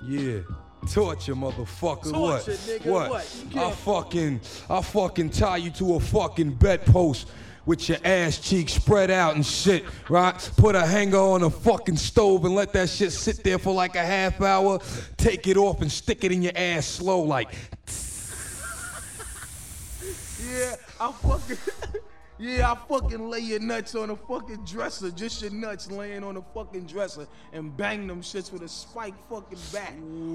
Yeah. Torture, motherfucker. Torture, What? Nigga, I fucking tie you to a fucking bedpost with your ass cheeks spread out and shit, right? Put a hanger on a fucking stove and let that shit sit there for like a half hour. Take it off and stick it in your ass slow like. Yeah, I fucking lay your nuts on a fucking dresser, just your nuts laying on a fucking dresser, and bang them shits with a spike fucking bat.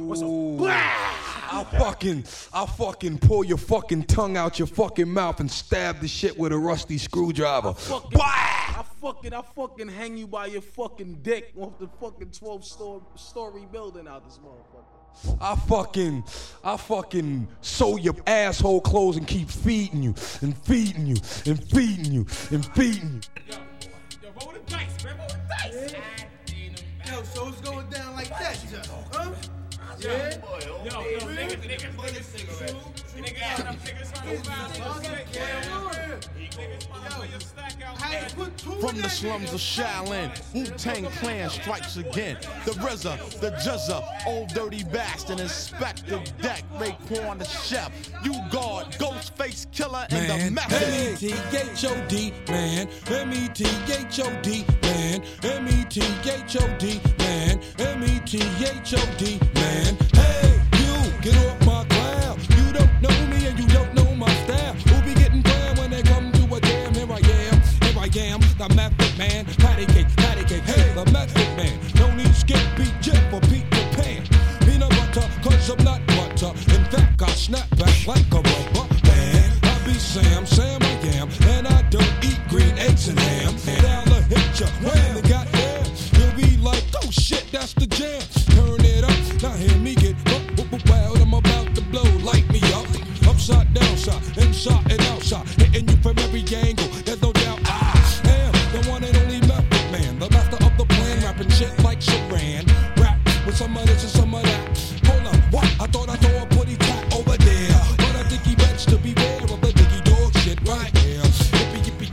I'll fucking pull your fucking tongue out your fucking mouth and stab the shit with a rusty screwdriver. I fucking hang you by your fucking dick off the fucking 12-story building out this motherfucker. I fucking sew your asshole clothes and keep feeding you and feeding you and feeding you and feeding you. Yo, roll the dice, man, roll the dice. Yo, so it's going down like that, huh? Yo, niggas put this cigarette. Niggas had them niggas trying to find From the slums of Shaolin, Wu-Tang Clan strikes again. The RZA, the Juzza, Old Dirty Bastard, Inspector Deck, Raekwon the Chef, U-Guard, Ghostface Killer, and the Method. M-E-T-H-O-D, man. M-E-T-H-O-D, man. M-E-T-H-O-D, man. M-E-T-H-O-D, man. Hey, you, get off my cloud. You don't know me and you don't know my style. Who be getting down when they come to a jam? Here I am, the Method Man. Patty cake, hey, the Method Man. Don't need skip, beat, jet for Peter Pan. Peanut butter, cause I'm not butter. In fact, I snap back like a rubber band. I be Sam I am, and I don't eat green eggs and ham. Down the hit ya, when they got there, you'll be like, oh shit, that's the jam. Turn it up, now hear me get wild. I'm about to blow, light me up. Upside, downside, inside and outside, hitting you from every angle. There's no doubt I am the one and only Method Man, the master of the plan, rapping shit like Saran. Rap with some of this and some of that. Hold on, what? I thought I saw a putty tat over there, but I think he bets to beware of the diggy dog shit right here. Yippee,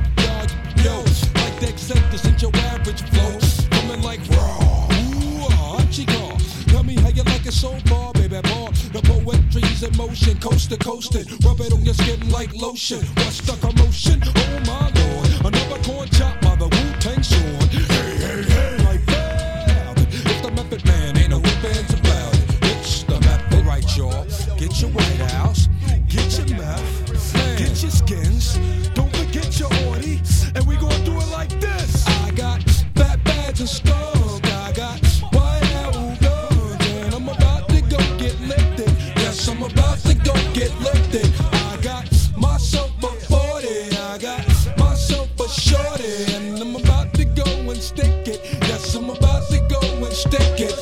yeah, yo, like the acceptance ain't your average flow. Coming like raw, ooh, Chico. Tell me how you like it so far, baby boy. The poetry's in motion, coast to coastin'. Rub it on your skin like lotion. What's the commotion? Oh my lord, another corn chop by the Wu-Tang sword. Hey, like that. It's the Method Man, ain't no ifs about it. It's the Method, right, y'all? Get your White House, get your meth, get your skins. Don't forget your orty, and we gon' do it like this. I got fat bags and stuff. I got White House guns, and I'm about to go get lifted. Yes, I'm about to go get lifted. I got myself a 40, I got myself a shorty, and I'm about to go and stick it. Yes, I'm about to go and stick it.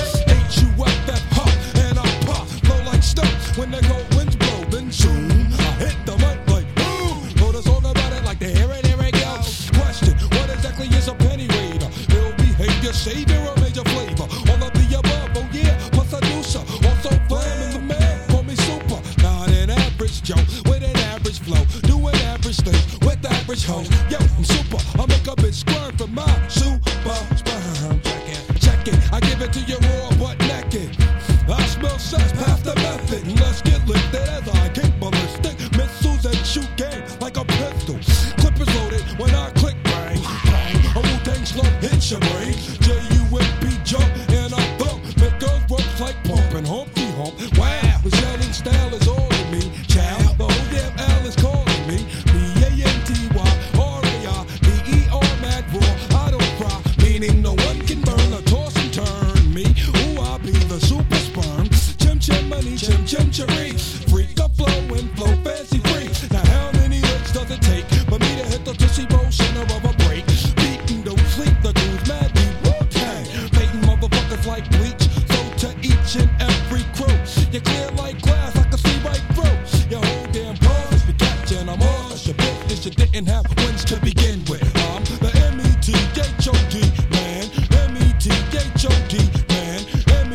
H-U-F-F, huh, and I pop, flow like stuff. When the cold winds blow, then soon I hit the mic like boom. Know the song about it like the here it go. Question, what exactly is a penny raider? Ill behavior, savior, or major flavor? All of the above, oh yeah, plus I do so. Also flaming the man, call me super. Not an average Joe, with an average flow. Doing average things with average hoes. Yo, I'm super, I make a bitch squirm from my super sperm. Check it, I give it to you raw but naked. I smell sex past the method. Let's get lifted as I kick ballistic missiles and shoot game like a pistol. Clip is loaded when I click bang, bang. A Wu-Tang slump hits your brain. J-U-M-P jump and I thump. Make girls ropes like pumping Humpty Hump. Wow, the yelling style is all in me. Child, the whole damn L is calling me. B-A-N-T-Y, R-A-I-B-E-R, mad raw. I don't cry, meaning no one can burn or toss and turn me. Ooh, I be the super sperm. Chim money, chim cherry. Freak up flow and flow fancy free. Now how many licks does it take for me to hit the Tootsie Roll center of a break? Beating don't sleep, the goons mad deep Wu-Tang. Baiting motherfuckers like bleach. So to each and every crew, you clear like glass, I can see right through. Your whole damn pause be catching, I'm on. Your business you didn't have wins to begin with. I'm the M-E-T-H-O-D man. M-E-T-H-O-D man.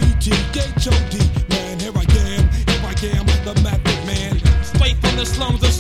M-E-T-H-O-D man. Here I am, the Method Man. Straight from the slums of